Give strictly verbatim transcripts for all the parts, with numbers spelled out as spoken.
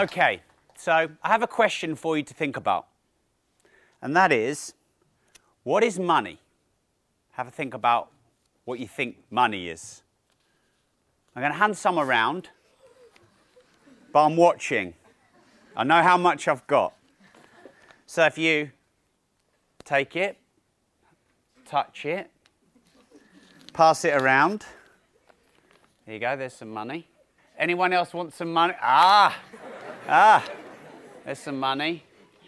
OK, so I have a question for you to think about. And that is, what is money? Have a think about what you think money is. I'm going to hand some around, but I'm watching. I know how much I've got. So if you take it, touch it, pass it around. There you go, there's some money. Anyone else want some money? Ah, ah, there's some money.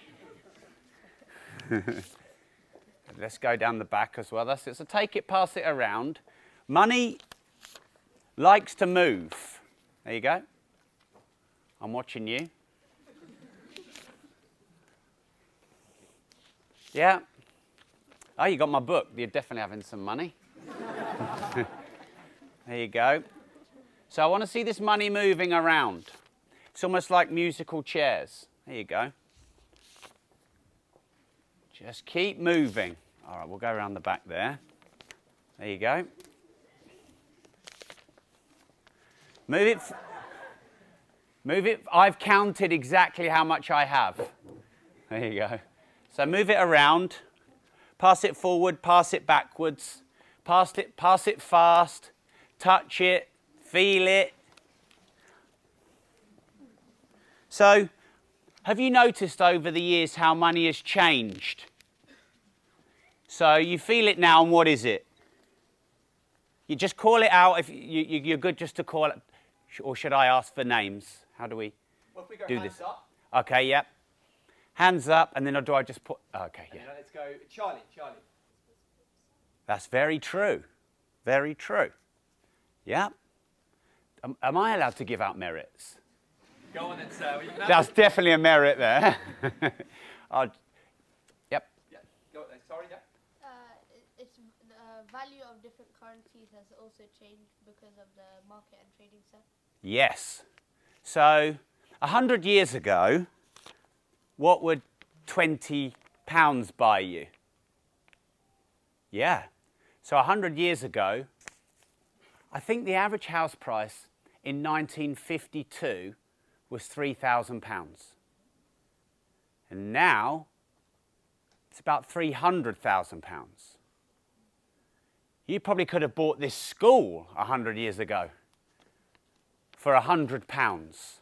Let's go down the back as well. That's it. So take it, pass it around. Money likes to move. There you go. I'm watching you. Yeah. Oh, you got my book. You're definitely having some money. There you go. So I want to see this money moving around. It's almost like musical chairs. There you go. Just keep moving. All right, we'll go around the back there. There you go. Move it. Move it. I've counted exactly how much I have. There you go. So move it around. Pass it forward, pass it backwards. Pass it, pass it fast. Touch it. Feel it. So, have you noticed over the years how money has changed? So you feel it now, and what is it? You just call it out if you, you, you're good just to call it, or should I ask for names? How do we well, if we go do hands this? Up. Okay, yep. Hands up, and then do I just put? Okay, yeah. And then let's go, Charlie, Charlie. That's very true. Very true. Yeah. Am, am I allowed to give out merits? Go on then, sir. Well, you can That's definitely a merit there. I'll, yep. Yeah. Go on then. Sorry, yeah. Uh, it's the uh, value of different currencies has also changed because of the market and trading stuff. Yes. So, a hundred years ago, what would twenty pounds buy you? Yeah. So, a hundred years ago, I think the average house price in nineteen fifty-two was three thousand pounds. And now, it's about three hundred thousand pounds. You probably could have bought this school a hundred years ago for a hundred pounds.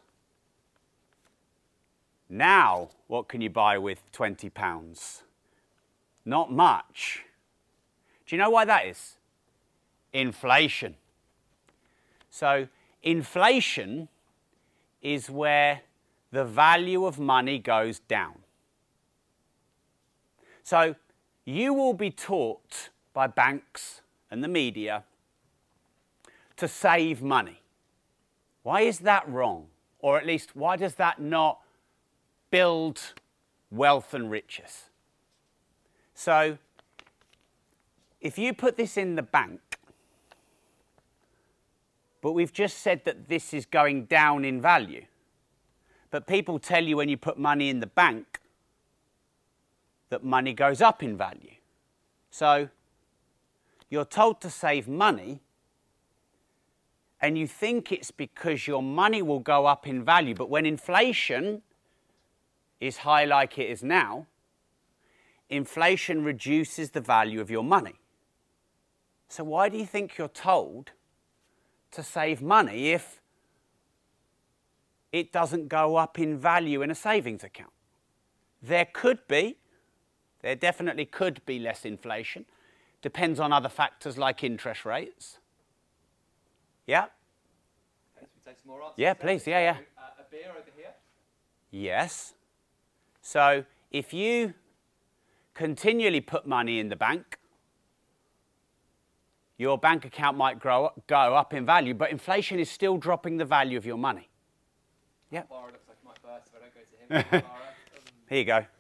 Now, what can you buy with twenty pounds? Not much. Do you know why that is? Inflation. So, inflation is where the value of money goes down. So, you will be taught by banks and the media to save money. Why is that wrong? Or at least, why does that not build wealth and riches? So, if you put this in the bank, but we've just said that this is going down in value, but people tell you when you put money in the bank that money goes up in value. So, you're told to save money, and you think it's because your money will go up in value, but when inflation is high like it is now, inflation reduces the value of your money. So why do you think you're told to save money if it doesn't go up in value in a savings account? There could be, there definitely could be less inflation. Depends on other factors like interest rates. Yeah? Okay, so we take some more answers. Yeah, please, yeah, yeah. Uh, a beer over here. Yes. So if you continually put money in the bank, your bank account might grow up, go up in value, but inflation is still dropping the value of your money. Yeah. Bar looks like it might burst if I don't go to him. Bar, um, Here you go.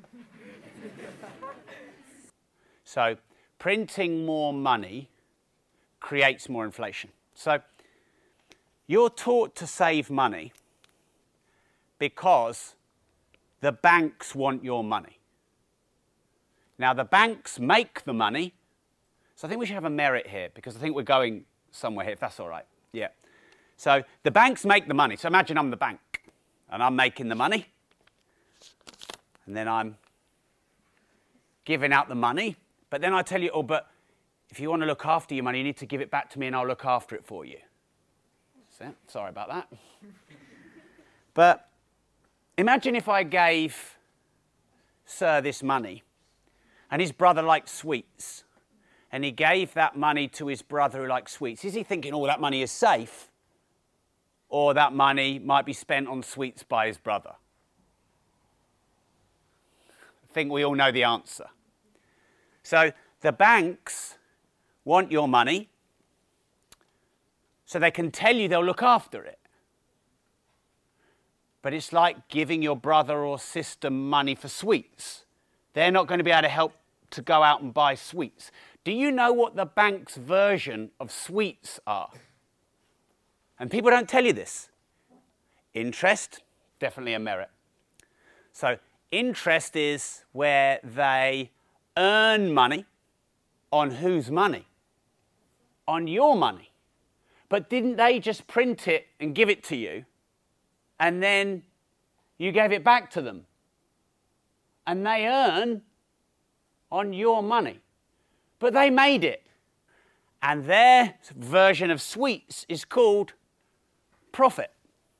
So printing more money creates more inflation. So you're taught to save money because the banks want your money. Now, the banks make the money, so I think we should have a merit here because I think we're going somewhere here, if that's all right. Yeah. So the banks make the money. So imagine I'm the bank, and I'm making the money, and then I'm giving out the money, but then I tell you, oh, but if you want to look after your money, you need to give it back to me and I'll look after it for you. So, sorry about that. But imagine if I gave Sir this money, and his brother liked sweets, and he gave that money to his brother who likes sweets. Is he thinking, oh, that money is safe? Or that money might be spent on sweets by his brother? I think we all know the answer. So the banks want your money so they can tell you they'll look after it. But it's like giving your brother or sister money for sweets. They're not going to be able to help to go out and buy sweets. Do you know what the bank's version of sweets are? And people don't tell you this. Interest, definitely a merit. So interest is where they earn money. On whose money? On your money. But didn't they just print it and give it to you? And then you gave it back to them. And they earn on your money. But they made it. And their version of sweets is called profit.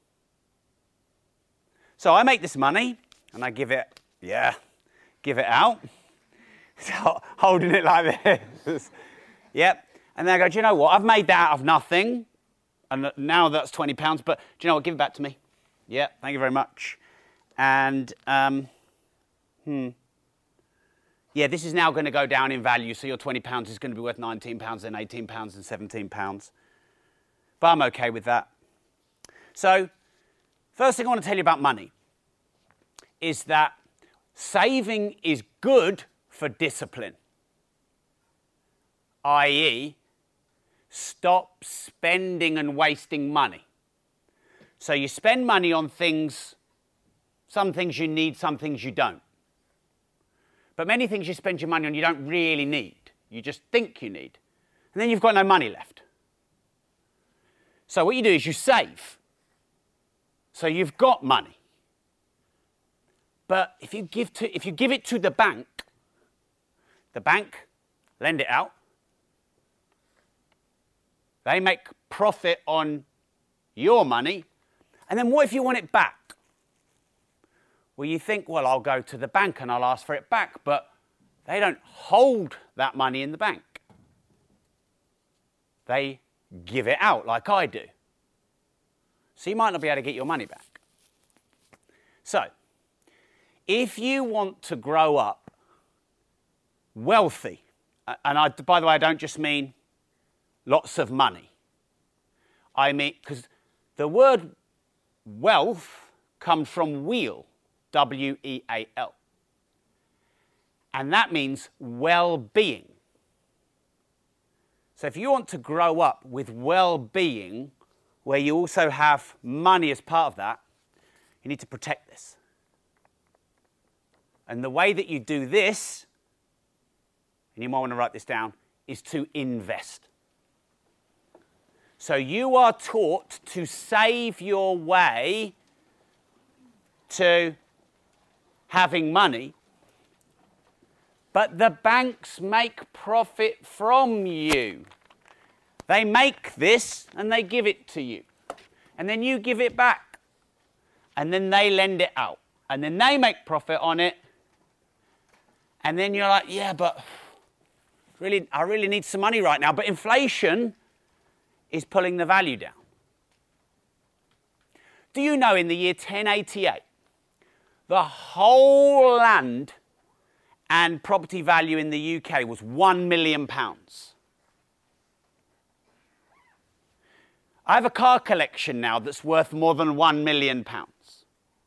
So I make this money and I give it, yeah, give it out. So holding it like this. Yep. And then I go, do you know what? I've made that out of nothing. And now that's twenty pounds. But do you know what? Give it back to me. Yeah, thank you very much. And, um, hmm. Yeah, this is now going to go down in value. So your twenty pounds is going to be worth nineteen pounds, then eighteen pounds, and seventeen pounds. But I'm okay with that. So, first thing I want to tell you about money is that saving is good for discipline. that is, stop spending and wasting money. So you spend money on things, some things you need, some things you don't. But many things you spend your money on you don't really need. You just think you need. And then you've got no money left. So what you do is you save. So you've got money. But if you give to, if you give it to the bank, the bank lend it out. They make profit on your money. And then what if you want it back? Well, you think, well, I'll go to the bank and I'll ask for it back. But they don't hold that money in the bank. They give it out like I do. So you might not be able to get your money back. So, if you want to grow up wealthy, and I, by the way, I don't just mean lots of money. I mean, because the word wealth comes from wheel, W E A L. And that means well-being. So if you want to grow up with well-being, where you also have money as part of that, you need to protect this. And the way that you do this, and you might want to write this down, is to invest. So you are taught to save your way to having money, but the banks make profit from you. They make this and they give it to you. And then you give it back. And then they lend it out. And then they make profit on it. And then you're like, yeah, but really, I really need some money right now. But inflation is pulling the value down. Do you know in the year ten eighty-eight, the whole land and property value in the U K was one million pounds? I have a car collection now that's worth more than one million pounds.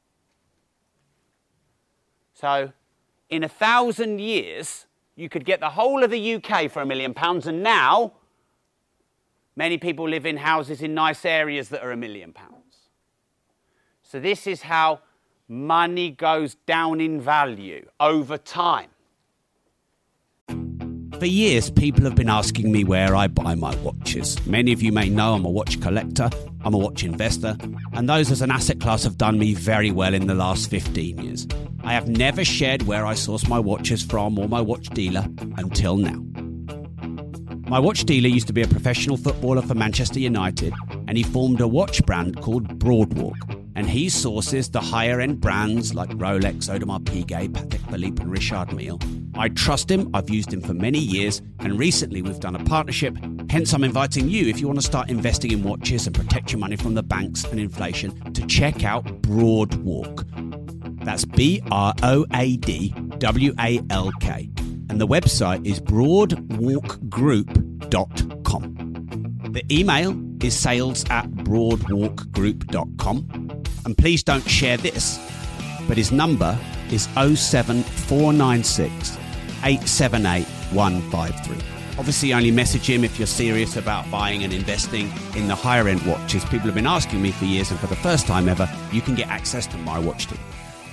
So, in a thousand years, you could get the whole of the U K for a million pounds, and now many people live in houses in nice areas that are a million pounds. So this is how money goes down in value over time. For years, people have been asking me where I buy my watches. Many of you may know I'm a watch collector, I'm a watch investor, and those as an asset class have done me very well in the last fifteen years. I have never shared where I source my watches from or my watch dealer until now. My watch dealer used to be a professional footballer for Manchester United, and he formed a watch brand called Broadwalk. And he sources the higher-end brands like Rolex, Audemars Piguet, Patek Philippe and Richard Mille. I trust him, I've used him for many years, and recently we've done a partnership. Hence I'm inviting you, if you want to start investing in watches and protect your money from the banks and inflation, to check out Broadwalk. That's B R O A D W A L K. And the website is broadwalk group dot com. The email is sales at broadwalk group dot com. And please don't share this, but his number is oh seven four nine six, eight seven eight, one five three. Obviously, only message him if you're serious about buying and investing in the higher-end watches. People have been asking me for years, and for the first time ever, you can get access to my watch team.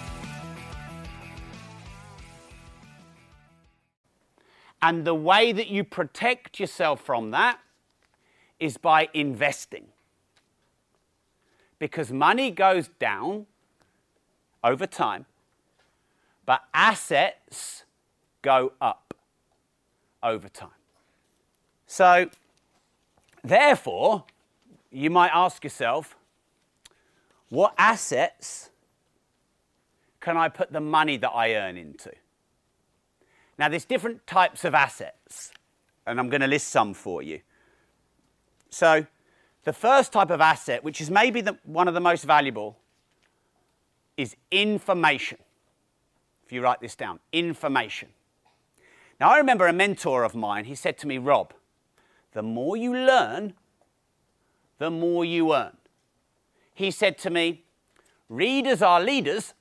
And the way that you protect yourself from that is by investing. Because money goes down over time, but assets go up over time. So, therefore, you might ask yourself, what assets can I put the money that I earn into? Now, there's different types of assets, and I'm going to list some for you. So, the first type of asset, which is maybe the, one of the most valuable, is information. If you write this down, information. Now, I remember a mentor of mine, he said to me, Rob, the more you learn, the more you earn. He said to me, readers are leaders,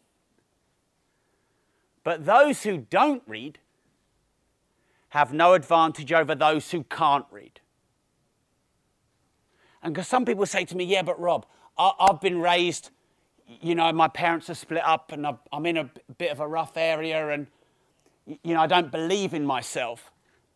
but those who don't read have no advantage over those who can't read. And because some people say to me, yeah, but Rob, I, I've been raised, you know, my parents are split up and I've, I'm in a bit of a rough area and, you know, I don't believe in myself.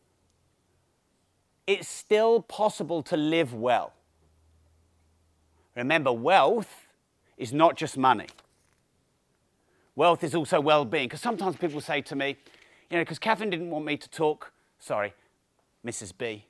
It's still possible to live well. Remember, wealth is not just money. Wealth is also well-being. Because sometimes people say to me, you know, because Catherine didn't want me to talk, sorry, Missus B.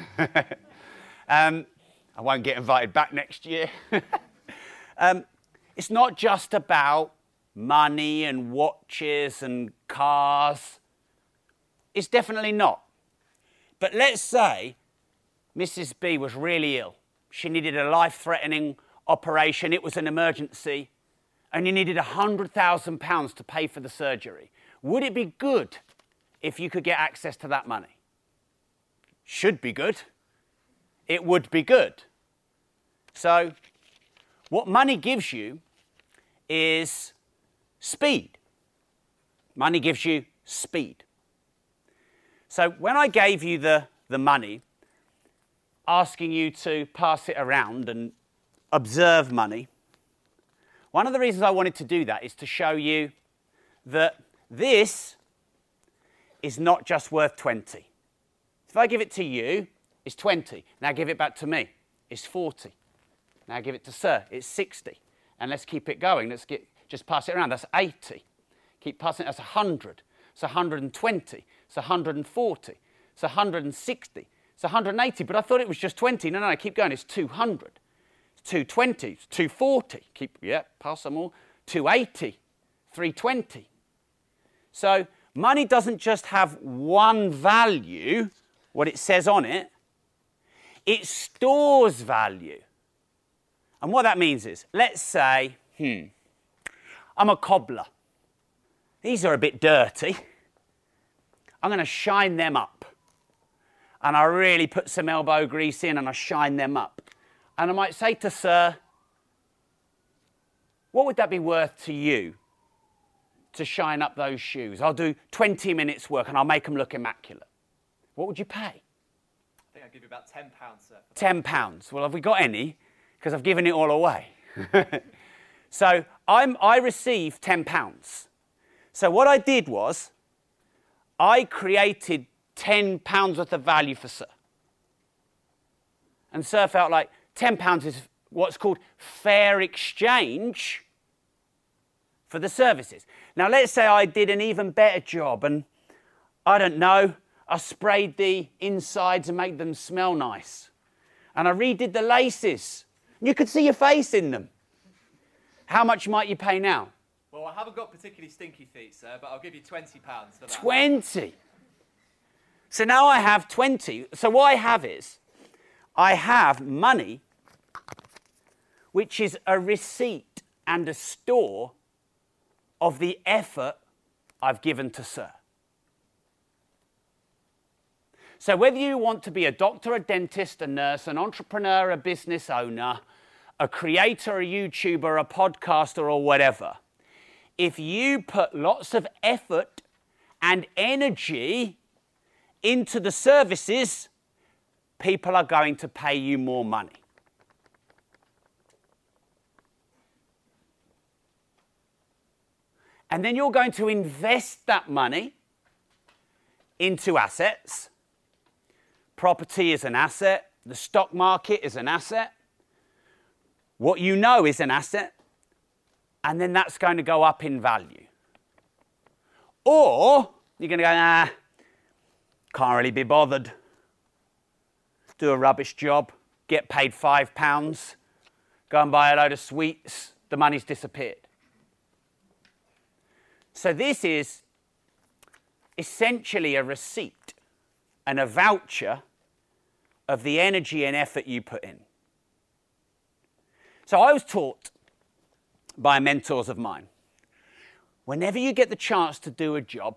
um, I won't get invited back next year. um, it's not just about money and watches and cars. It's definitely not. But let's say Missus B was really ill. She needed a life-threatening operation. It was an emergency. And you needed one hundred thousand pounds to pay for the surgery. Would it be good if you could get access to that money? Should be good. It would be good. So, what money gives you is speed. Money gives you speed. So, when I gave you the, the money, asking you to pass it around and observe money, one of the reasons I wanted to do that is to show you that this is not just worth twenty. If I give it to you, it's twenty. Now give it back to me, it's forty. Now give it to Sir, it's sixty. And let's keep it going. Let's get, just pass it around, that's eighty. Keep passing it, that's one hundred. It's one hundred twenty. It's one hundred forty. It's one hundred sixty. It's one hundred eighty. But I thought it was just twenty. No, no, no, keep going, it's two hundred. It's two twenty, it's two forty. Keep, yeah, pass some more. two eighty, three twenty. So money doesn't just have one value, what it says on it, it stores value. And what that means is, let's say, hmm, I'm a cobbler. These are a bit dirty. I'm going to shine them up. And I really put some elbow grease in and I shine them up. And I might say to Sir, what would that be worth to you to shine up those shoes? I'll do twenty minutes work and I'll make them look immaculate. What would you pay? I think I'd give you about ten pounds, sir. ten pounds. Well, have we got any? Because I've given it all away. So I'm, I received ten pounds. So what I did was, I created ten pounds worth of value for Sir. And Sir felt like ten pounds is what's called fair exchange for the services. Now, let's say I did an even better job and, I don't know, I sprayed the insides and made them smell nice. And I redid the laces. You could see your face in them. How much might you pay now? Well, I haven't got particularly stinky feet, sir, but I'll give you twenty pounds for that. twenty. So now I have twenty. So what I have is, I have money, which is a receipt and a store of the effort I've given to Sir. So whether you want to be a doctor, a dentist, a nurse, an entrepreneur, a business owner, a creator, a YouTuber, a podcaster, or whatever, if you put lots of effort and energy into the services, people are going to pay you more money. And then you're going to invest that money into assets. Property is an asset. The stock market is an asset. What you know is an asset. And then that's going to go up in value. Or you're going to go, nah, can't really be bothered. Do a rubbish job, get paid five pounds, go and buy a load of sweets, the money's disappeared. So this is essentially a receipt and a voucher of the energy and effort you put in. So I was taught by mentors of mine, whenever you get the chance to do a job,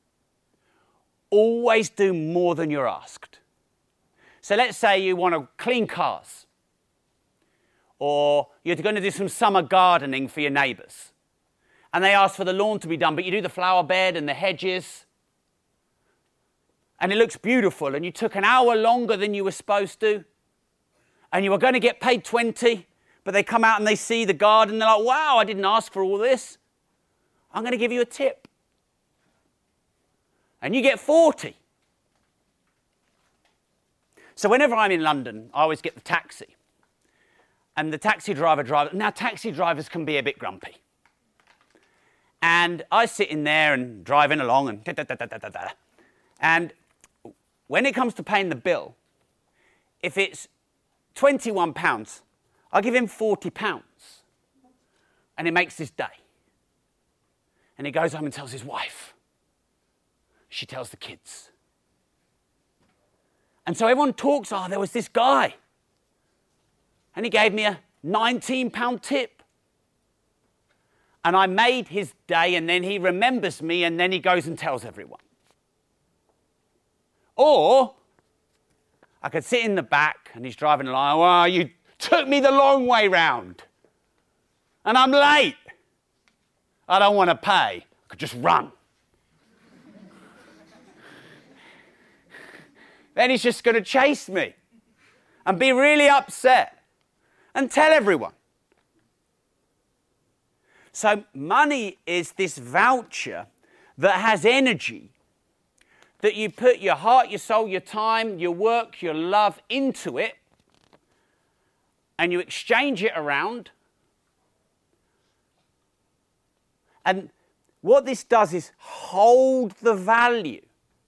always do more than you're asked. So let's say you want to clean cars, or you're going to do some summer gardening for your neighbours, and they ask for the lawn to be done, but you do the flower bed and the hedges, and it looks beautiful, and you took an hour longer than you were supposed to, and you were going to get paid twenty, but they come out and they see the garden, they're like, wow, I didn't ask for all this. I'm going to give you a tip. And you get forty. So whenever I'm in London, I always get the taxi. And the taxi driver drives. Now, taxi drivers can be a bit grumpy. And I sit in there and driving along and da da da da da da. And when it comes to paying the bill, if it's twenty-one pounds, I'll give him forty pounds. And it makes his day. And he goes home and tells his wife. She tells the kids. And so everyone talks, oh, there was this guy. And he gave me a nineteen pound tip. And I made his day, and then he remembers me, and then he goes and tells everyone. Or I could sit in the back, and he's driving along, oh, you took me the long way round. And I'm late. I don't want to pay. I could just run. Then he's just going to chase me and be really upset and tell everyone. So money is this voucher that has energy, that you put your heart, your soul, your time, your work, your love into it, and you exchange it around. And what this does is hold the value.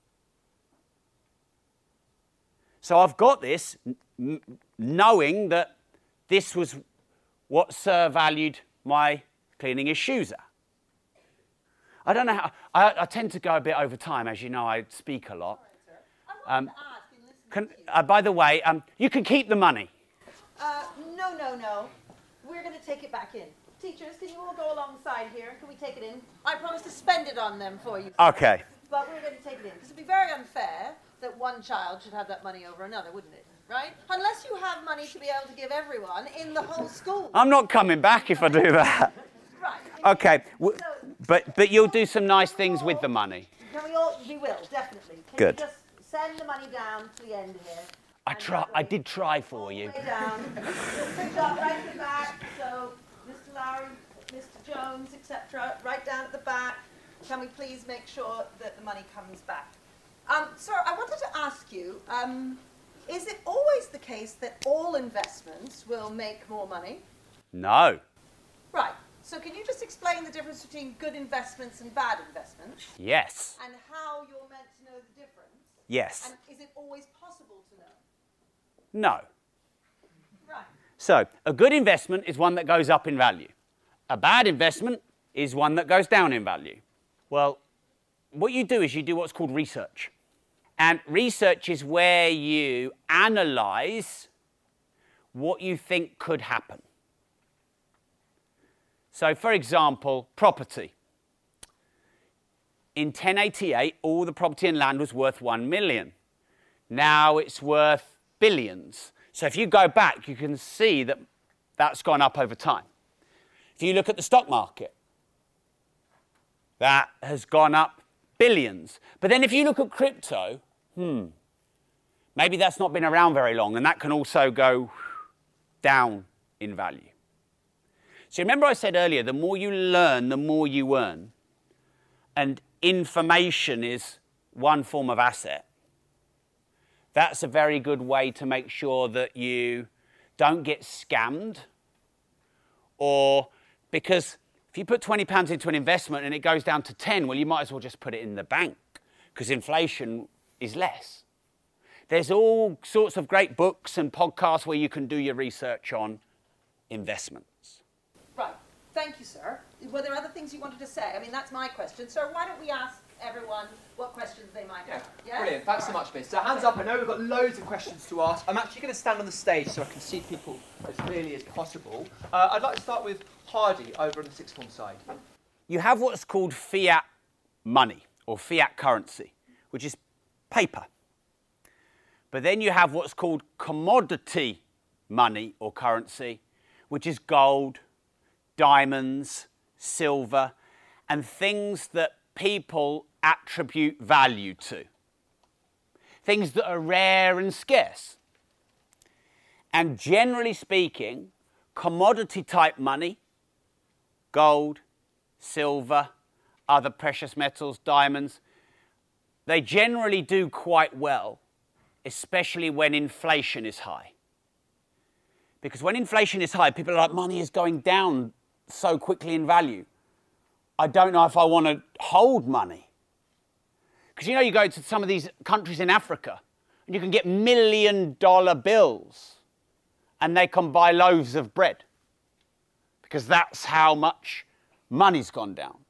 So I've got this, n- knowing that this was what Sir valued my cleaning his shoes at. I don't know how, I, I tend to go a bit over time, as you know, I speak a lot. Um, can, uh, by the way, um, you can keep the money. Uh, no, no, no. We're going to take it back in. Teachers, can you all go alongside here? Can we take it in? I promise to spend it on them for you. Okay. But we're going to take it in. Because it would be very unfair that one child should have that money over another, wouldn't it? Right? Unless you have money to be able to give everyone in the whole school. I'm not coming back if I do that. Right. Okay. So, but, but you'll do some nice things with the money. Can we all? We will, definitely. Can Good. you just send the money down to the end here? I try. I did try for you. Way down. Just up right at the back. So, Mister Lowry, Mister Jones, et cetera, right down at the back. Can we please make sure that the money comes back? Um, sir, I wanted to ask you, um, is it always the case that all investments will make more money? No. Right. So can you just explain the difference between good investments and bad investments? Yes. And how you're meant to know the difference? Yes. And is it always possible to know? No. Right. So, a good investment is one that goes up in value. A bad investment is one that goes down in value. Well, what you do is you do what's called research. And research is where you analyze what you think could happen. So, for example, property. In ten eighty-eight, all the property and land was worth one million. Now it's worth billions. So if you go back, you can see that that's gone up over time. If you look at the stock market, that has gone up billions. But then if you look at crypto, hmm, maybe that's not been around very long, and that can also go down in value. So remember I said earlier, the more you learn, the more you earn. And information is one form of asset. That's a very good way to make sure that you don't get scammed, or because if you put twenty pounds into an investment and it goes down to ten, well, you might as well just put it in the bank because inflation is less. There's all sorts of great books and podcasts where you can do your research on investments. Right. Thank you, sir. Were there other things you wanted to say? I mean, that's my question. Sir, why don't we ask everyone what questions they might Yeah, have? Yeah? brilliant. Thanks so much, Miss. So hands up. I know we've got loads of questions to ask. I'm actually going to stand on the stage so I can see people as clearly as possible. Uh, I'd like to start with Hardy over on the sixth form side. You have what's called fiat money or fiat currency, which is paper. But then you have what's called commodity money or currency, which is gold, diamonds, silver, and things that people attribute value to. Things that are rare and scarce. And generally speaking, commodity type money, gold, silver, other precious metals, diamonds, they generally do quite well, especially when inflation is high. Because when inflation is high, people are like, money is going down so quickly in value. I don't know if I want to hold money. Because you know, you go to some of these countries in Africa and you can get million dollar bills and they can buy loaves of bread because that's how much money's gone down.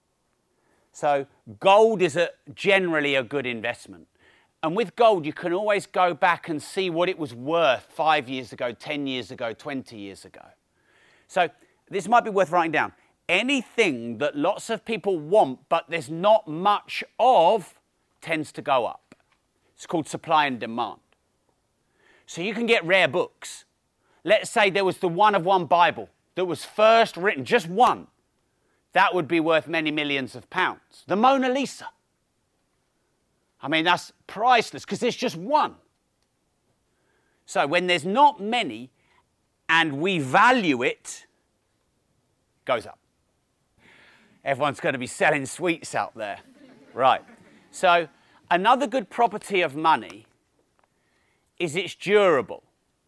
So gold is a, generally a good investment. And with gold, you can always go back and see what it was worth five years ago, ten years ago, twenty years ago. So this might be worth writing down. Anything that lots of people want, but there's not much of, tends to go up. It's called supply and demand. So you can get rare books. Let's say there was the one of one Bible that was first written, just one. That would be worth many millions of pounds. The Mona Lisa. I mean, that's priceless because there's just one. So when there's not many and we value it, it goes up. Everyone's going to be selling sweets out there. Right. So another good property of money is it's durable.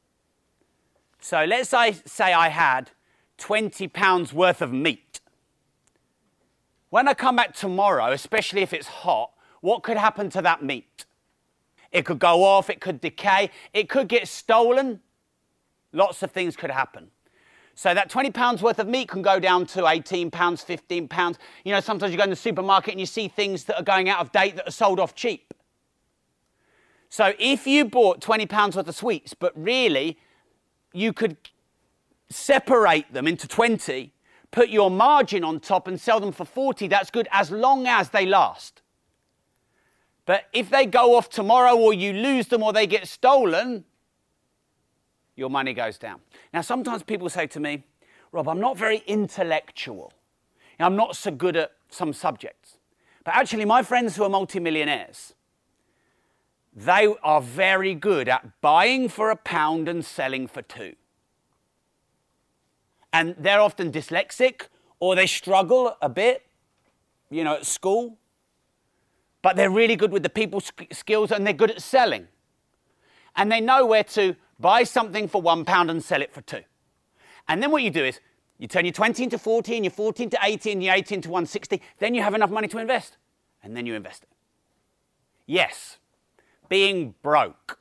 So let's say, say I had twenty pounds worth of meat. When I come back tomorrow, especially if it's hot, what could happen to that meat? It could go off, it could decay, it could get stolen. Lots of things could happen. So that twenty pounds worth of meat can go down to eighteen pounds, fifteen pounds. You know, sometimes you go in the supermarket and you see things that are going out of date that are sold off cheap. So if you bought twenty pounds worth of sweets, but really you could separate them into twenty, put your margin on top and sell them for forty, that's good as long as they last. But if they go off tomorrow or you lose them or they get stolen, your money goes down. Now, sometimes people say to me, Rob, I'm not very intellectual. I'm not so good at some subjects. But actually, my friends who are multimillionaires, they are very good at buying for a pound and selling for two. And they're often dyslexic or they struggle a bit, you know, at school. but they're really good with the people sk- skills and they're good at selling. And they know where to buy something for one pound and sell it for two. And then what you do is you turn your twenty into forty and your forty into eighty and your eighty into one hundred sixty. Then you have enough money to invest. And then you invest it. Yes, being broke.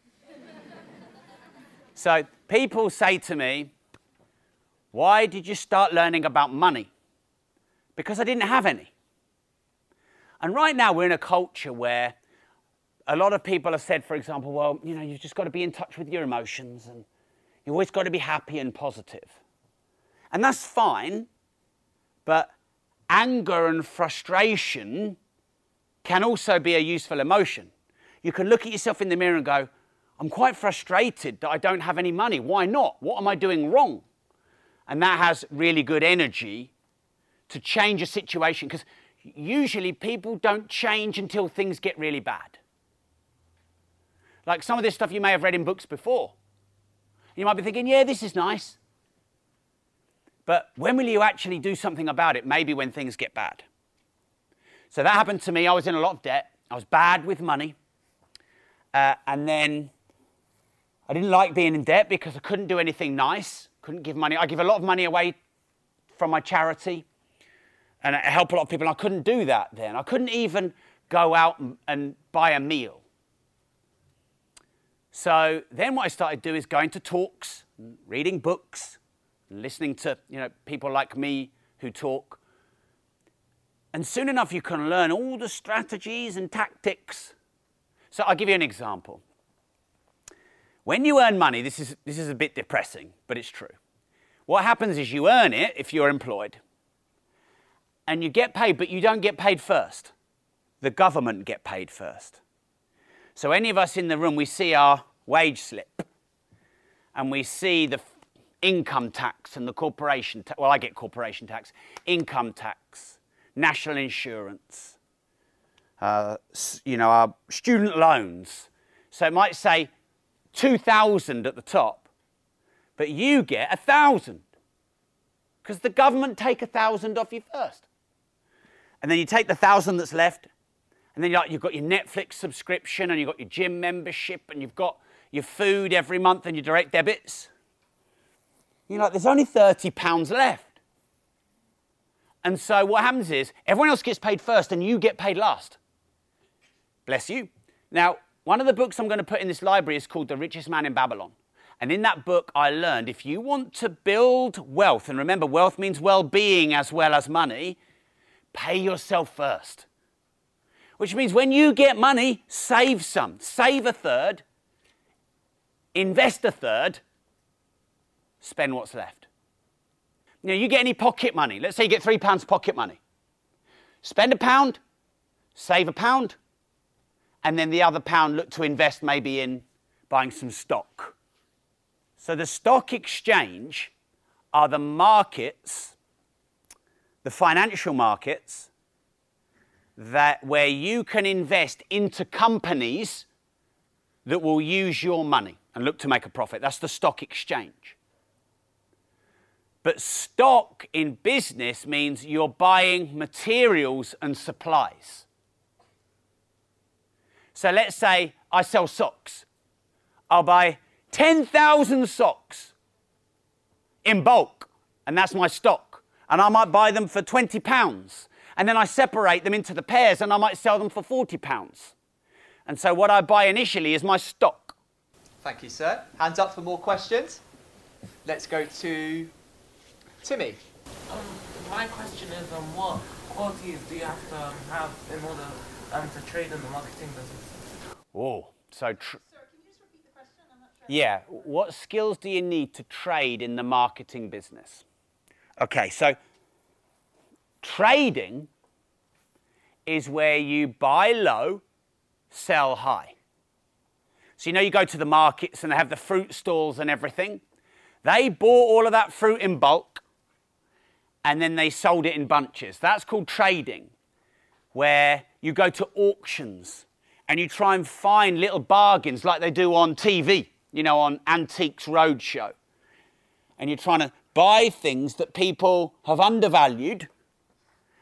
So people say to me, why did you start learning about money? Because I didn't have any. And right now we're in a culture where a lot of people have said, for example, well, you know, you've just got to be in touch with your emotions and you've always got to be happy and positive. And that's fine, but anger and frustration can also be a useful emotion. You can look at yourself in the mirror and go, I'm quite frustrated that I don't have any money. Why not? What am I doing wrong? And that has really good energy to change a situation, because usually people don't change until things get really bad. Like some of this stuff you may have read in books before. You might be thinking, yeah, this is nice. But when will you actually do something about it? Maybe when things get bad. So that happened to me. I was in a lot of debt. I was bad with money. Uh, and then I didn't like being in debt because I couldn't do anything nice. Couldn't give money. I give a lot of money away from my charity. And I help a lot of people. And I couldn't do that then. I couldn't even go out and, and buy a meal. So then what I started to do is going to talks, reading books, and listening to, you know, people like me who talk. And soon enough you can learn all the strategies and tactics. So I'll give you an example. When you earn money, this is, this is a bit depressing, but it's true. What happens is you earn it if you're employed, and you get paid, but you don't get paid first. The government get paid first. So any of us in the room, we see our wage slip, and we see the income tax and the corporation tax. Well, I get corporation tax, income tax, national insurance, uh, you know, our student loans. So it might say two thousand at the top, but you get one thousand because the government take one thousand off you first. And then you take the one thousand that's left, and then you've got your Netflix subscription, and you've got your gym membership, and you've got your food every month and your direct debits. You're like, there's only thirty pounds left. And so what happens is, everyone else gets paid first and you get paid last. Bless you. Now, one of the books I'm going to put in this library is called The Richest Man in Babylon. And in that book, I learned if you want to build wealth, and remember, wealth means well-being as well as money, pay yourself first. Which means when you get money, save some. Save a third, invest a third, spend what's left. You know, you get any pocket money. Let's say you get three pounds pocket money. Spend a pound, save a pound, and then the other pound look to invest maybe in buying some stock. So the stock exchange are the markets, the financial markets, that where you can invest into companies that will use your money and look to make a profit. That's the stock exchange. But stock in business means you're buying materials and supplies. So let's say I sell socks. I'll buy ten thousand socks in bulk, and that's my stock. And I might buy them for twenty pounds. And then I separate them into the pairs, and I might sell them for forty pounds. And so what I buy initially is my stock. Thank you, sir. Hands up for more questions. Let's go to Timmy. Um, my question is, um, what qualities do you have to have in order um, to trade in the marketing business? Oh, so... Tr- Sir, can you just repeat the question? I'm not sure. yeah, what skills do you need to trade in the marketing business? Okay, so trading is where you buy low, sell high. So you know you go to the markets and they have the fruit stalls and everything. They bought all of that fruit in bulk and then they sold it in bunches. That's called trading, where you go to auctions and you try and find little bargains like they do on T V, you know, on Antiques Roadshow. And you're trying to buy things that people have undervalued,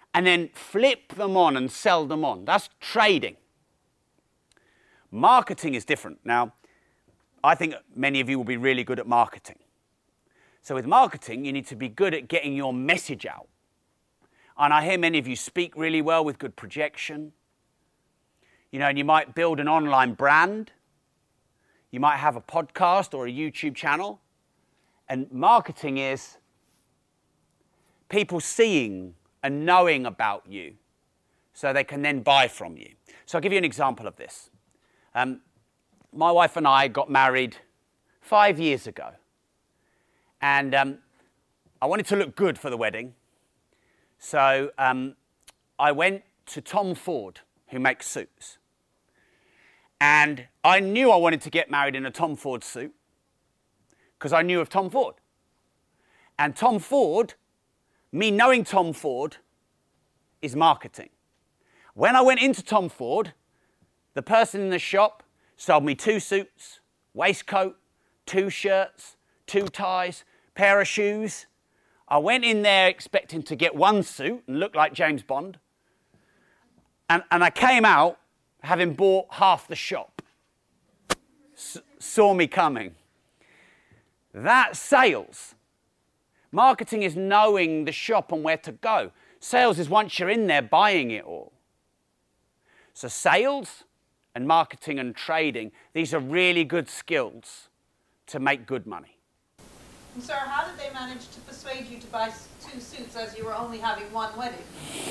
and then flip them on and sell them on. That's trading. Marketing is different. Now, I think many of you will be really good at marketing. So with marketing, you need to be good at getting your message out. And I hear many of you speak really well with good projection. You know, and you might build an online brand. You might have a podcast or a YouTube channel. And marketing is people seeing and knowing about you so they can then buy from you. So I'll give you an example of this. Um, my wife and I got married five years ago. And um, I wanted to look good for the wedding. So um, I went to Tom Ford, who makes suits. And I knew I wanted to get married in a Tom Ford suit because I knew of Tom Ford. And Tom Ford, me knowing Tom Ford, is marketing. When I went into Tom Ford, the person in the shop sold me two suits, waistcoat, two shirts, two ties, pair of shoes. I went in there expecting to get one suit and look like James Bond. And, and I came out having bought half the shop. S- saw me coming. That's sales. Marketing is knowing the shop and where to go. Sales is once you're in there buying it all. So sales and marketing and trading, these are really good skills to make good money. And sir, how did they manage to persuade you to buy s- two suits as you were only having one wedding?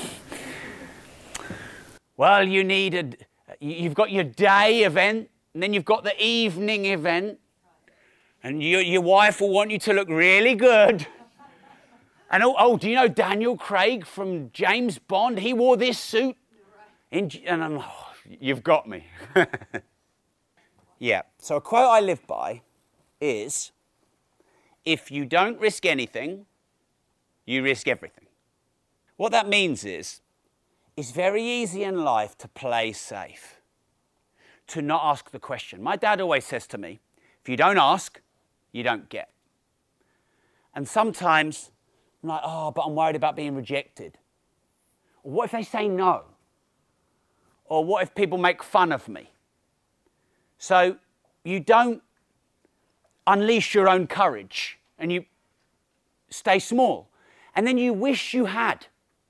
Well, you need a, you've got your day event, and then you've got the evening event, and you, your wife will want you to look really good. And oh, oh, do you know Daniel Craig from James Bond? He wore this suit. In, and I'm, oh, you've got me. Yeah, so a quote I live by is, if you don't risk anything, you risk everything. What that means is, it's very easy in life to play safe, to not ask the question. My dad always says to me, if you don't ask, you don't get. And sometimes I'm like, oh, but I'm worried about being rejected. Or what if they say no? Or what if people make fun of me? So you don't unleash your own courage and you stay small. And then you wish you had.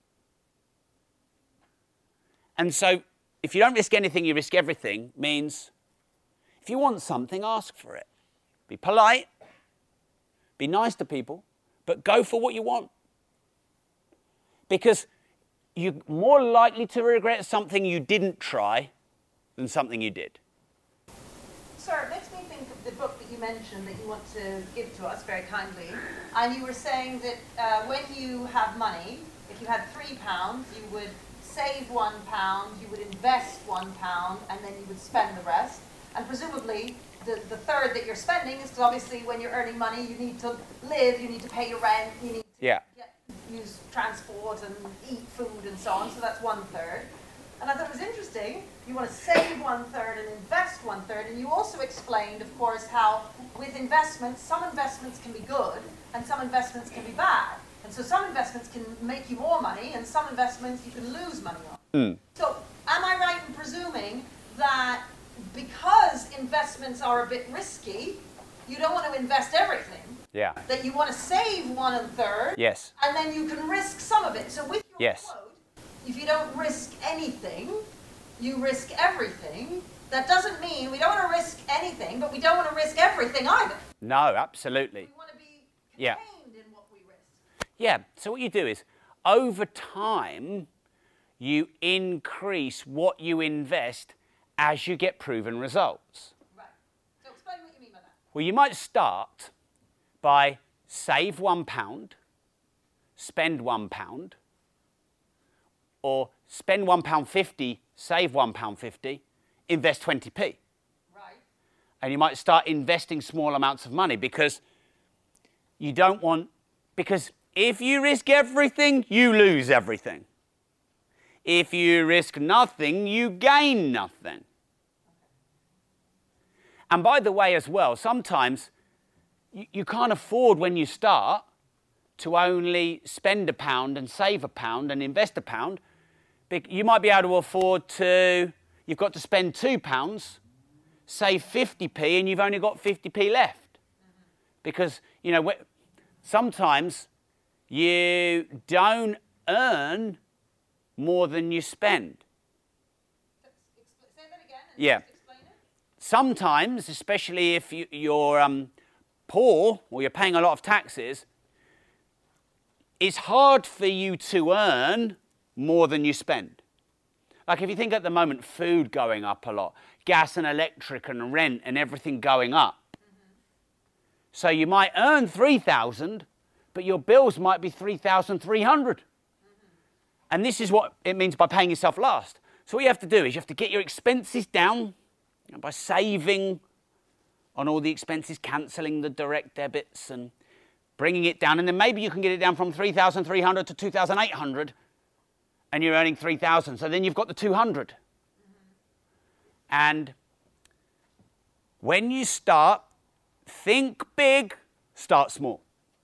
And so if you don't risk anything, you risk everything means if you want something, ask for it. Be polite, be nice to people, but go for what you want. Because you're more likely to regret something you didn't try than something you did. Sir, it makes me think of the book that you mentioned that you want to give to us very kindly. And you were saying that uh, when you have money, if you had three pounds, you would save one pound, you would invest one pound, and then you would spend the rest. And presumably, the, the third that you're spending is because obviously when you're earning money, you need to live, you need to pay your rent, you need to Yeah. get, use transport and eat food and so on, so that's one third. And I thought it was interesting, you want to save one third and invest one third, and you also explained, of course, how with investments, some investments can be good and some investments can be bad. And so some investments can make you more money and some investments you can lose money on. Mm. So am I right in presuming that because investments are a bit risky, you don't want to invest everything? Yeah. That you want to save one and third, Yes. and then you can risk some of it. So with your Yes. quote, if you don't risk anything, you risk everything. That doesn't mean we don't want to risk anything, but we don't want to risk everything either. No, absolutely. We want to be Yeah. contained in what we risk. Yeah, so what you do is, over time, you increase what you invest as you get proven results. Right. So explain what you mean by that. Well, you might start by save one pound, spend one pound, or spend one pound fifty, save one pound fifty, invest twenty p. Right. And you might start investing small amounts of money because you don't want, because if you risk everything, you lose everything. If you risk nothing, you gain nothing. And by the way as well, sometimes you, you can't afford when you start to only spend a pound and save a pound and invest a pound. You might be able to afford to, you've got to spend two pounds, save fifty p, and you've only got fifty p left. Because, you know, sometimes you don't earn more than you spend. Say that again and Yeah. just explain it. Sometimes, especially if you, you're um, poor or you're paying a lot of taxes, it's hard for you to earn more than you spend. Like if you think at the moment, food going up a lot, gas and electric and rent and everything going up. Mm-hmm. So you might earn three thousand, but your bills might be three thousand three hundred. Mm-hmm. And this is what it means by paying yourself last. So what you have to do is you have to get your expenses down, you know, by saving on all the expenses, cancelling the direct debits and bringing it down. And then maybe you can get it down from three thousand three hundred to two thousand eight hundred. And you're earning three thousand, so then you've got the two hundred. Mm-hmm. And when you start, think big, start small.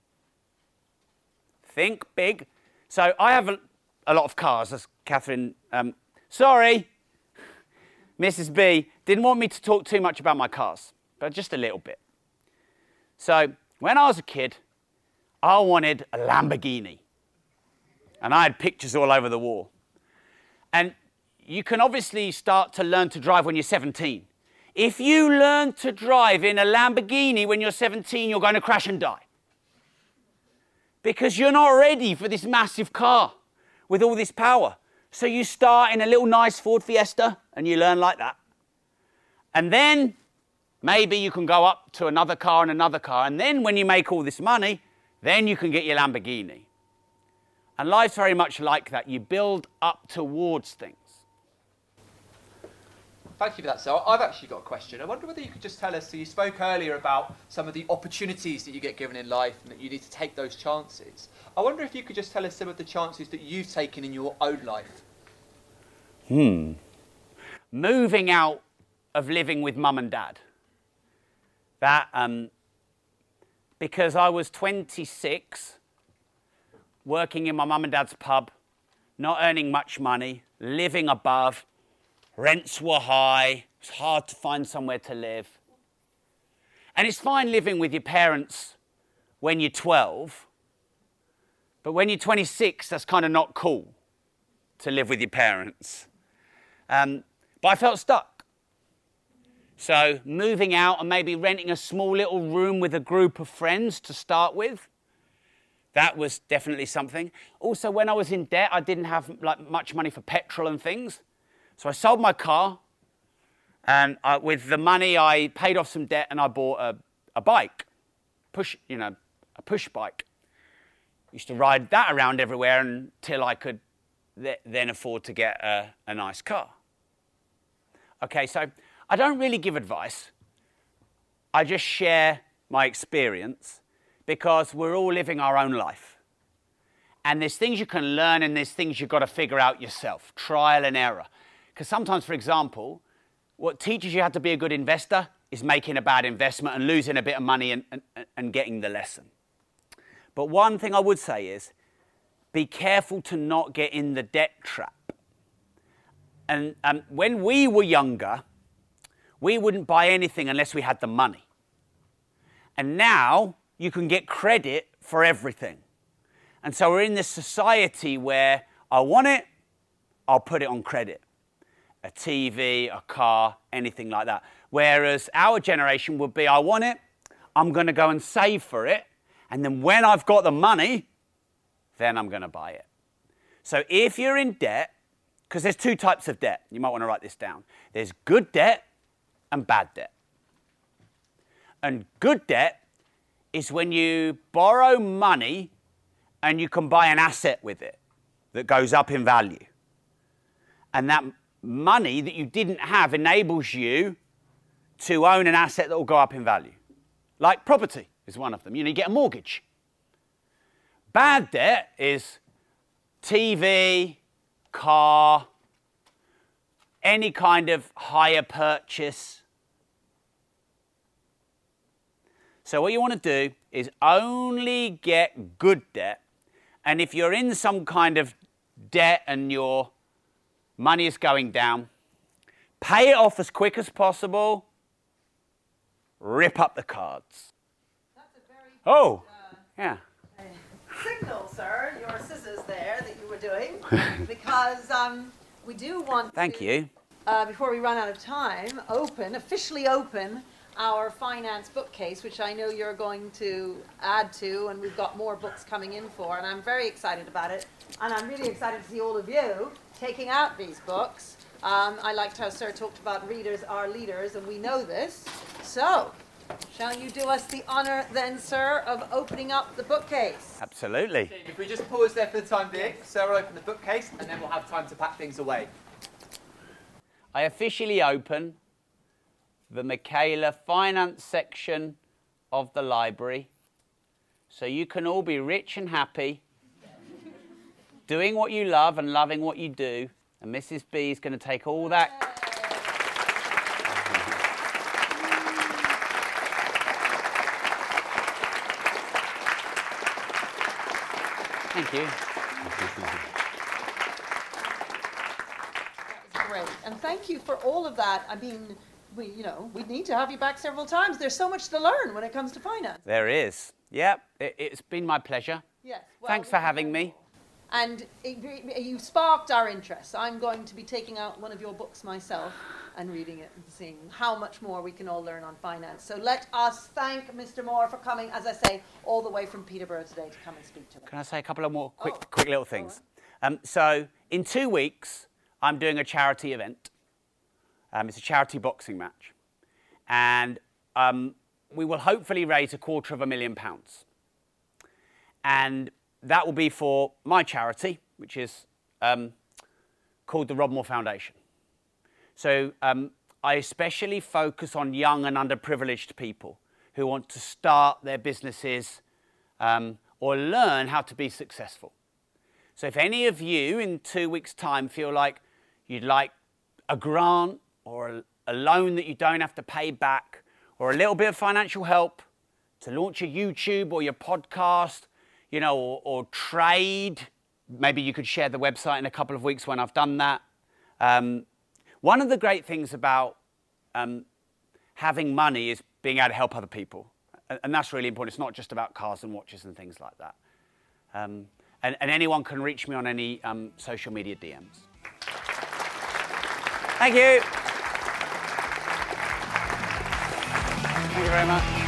Think big. So I have a, a lot of cars, as Catherine, um, sorry, Missus B, didn't want me to talk too much about my cars, but just a little bit. So when I was a kid, I wanted a Lamborghini. And I had pictures all over the wall. And you can obviously start to learn to drive when you're seventeen. If you learn to drive in a Lamborghini when you're seventeen, you're going to crash and die. Because you're not ready for this massive car with all this power. So you start in a little nice Ford Fiesta and you learn like that. And then maybe you can go up to another car and another car. And then when you make all this money, then you can get your Lamborghini. And life's very much like that. You build up towards things. Thank you for that, Sal. I've actually got a question. I wonder whether you could just tell us, so you spoke earlier about some of the opportunities that you get given in life and that you need to take those chances. I wonder if you could just tell us some of the chances that you've taken in your own life. Hmm. Moving out of living with mum and dad. That, um, because I was twenty-six, working in my mum and dad's pub, not earning much money, living above, rents were high, it's hard to find somewhere to live. And it's fine living with your parents when you're twelve, but when you're twenty-six, that's kind of not cool to live with your parents. Um, but I felt stuck. So moving out and maybe renting a small little room with a group of friends to start with, that was definitely something. Also, when I was in debt, I didn't have like much money for petrol and things. So I sold my car, and I, with the money, I paid off some debt and I bought a, a bike, push, you know, a push bike. Used to ride that around everywhere until I could th then afford to get a, a nice car. Okay, so I don't really give advice. I just share my experience because we're all living our own life. And there's things you can learn and there's things you've got to figure out yourself, trial and error. Because sometimes, for example, what teaches you how to be a good investor is making a bad investment and losing a bit of money and, and, and getting the lesson. But one thing I would say is, be careful to not get in the debt trap. And um, when we were younger, we wouldn't buy anything unless we had the money. And now you can get credit for everything. And so we're in this society where I want it, I'll put it on credit. A T V, a car, anything like that. Whereas our generation would be, I want it, I'm going to go and save for it, and then when I've got the money, then I'm going to buy it. So if you're in debt, because there's two types of debt, you might want to write this down. There's good debt and bad debt. And good debt is when you borrow money and you can buy an asset with it that goes up in value. And that money that you didn't have enables you to own an asset that will go up in value. Like property is one of them. You know, you get a mortgage. Bad debt is T V, car, any kind of hire purchase. So what you want to do is only get good debt. And if you're in some kind of debt and your money is going down, pay it off as quick as possible, rip up the cards. That's a very Oh, uh, yeah. signal, sir, your scissors there that you were doing, because um, we do want Thank to, you. Uh, before we run out of time, open, officially open our finance bookcase, which I know you're going to add to, and we've got more books coming in for, and I'm very excited about it. And I'm really excited to see all of you taking out these books. Um, I liked how Sir talked about readers are leaders, and we know this. So, shall you do us the honor then, sir, of opening up the bookcase? Absolutely. If we just pause there for the time being, Sarah will open the bookcase, and then we'll have time to pack things away. I officially open the Michaela Finance section of the library, so you can all be rich and happy, doing what you love and loving what you do, and Missus B is going to take all that. Thank you. Great, and thank you for all of that. I mean, we, you know, we need to have you back several times. There's so much to learn when it comes to finance. There is. Yep, it, it's been my pleasure. Yes. Well, Thanks for having me. And it, you sparked our interest. I'm going to be taking out one of your books myself and reading it and seeing how much more we can all learn on finance. So let us thank Mister Moore for coming, as I say, all the way from Peterborough today to come and speak to us. Can I say a couple of more quick, Oh, quick little things? Um, so in two weeks, I'm doing a charity event. Um, it's a charity boxing match. And um, we will hopefully raise a quarter of a million pounds. And that will be for my charity, which is um, called the Rob Moore Foundation. So um, I especially focus on young and underprivileged people who want to start their businesses um, or learn how to be successful. So if any of you in two weeks' time feel like you'd like a grant or a, a loan that you don't have to pay back, or a little bit of financial help to launch your YouTube or your podcast, you know, or, or trade, maybe you could share the website in a couple of weeks when I've done that. Um, one of the great things about um, having money is being able to help other people. And, and that's really important. It's not just about cars and watches and things like that. Um, and, and anyone can reach me on any um, social media D Ms. Thank you. Thank you very much.